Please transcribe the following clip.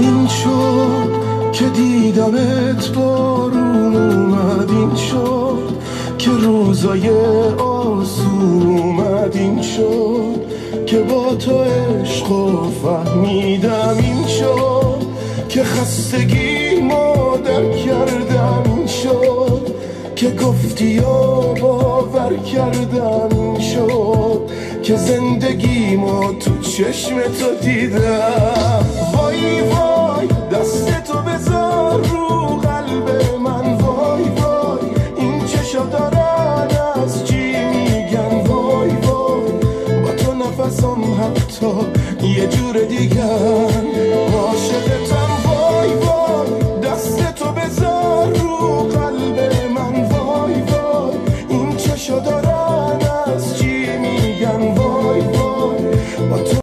این شد که دیدمت بارون اومد، این شد که روزای آسون اومد، این شد که با تو عشقو فهمیدم، این شد که خستگی مادر کردم، این شد که گفتی و باور کردم، این شد که زندگی ما تو چشم تو دیدم. وای وای دست تو بذار رو قلب من، وای وای این چشا دارن از چی میگن، وای وای با تو نفسم حتی یه جور دیگر عاشقتم، وای وای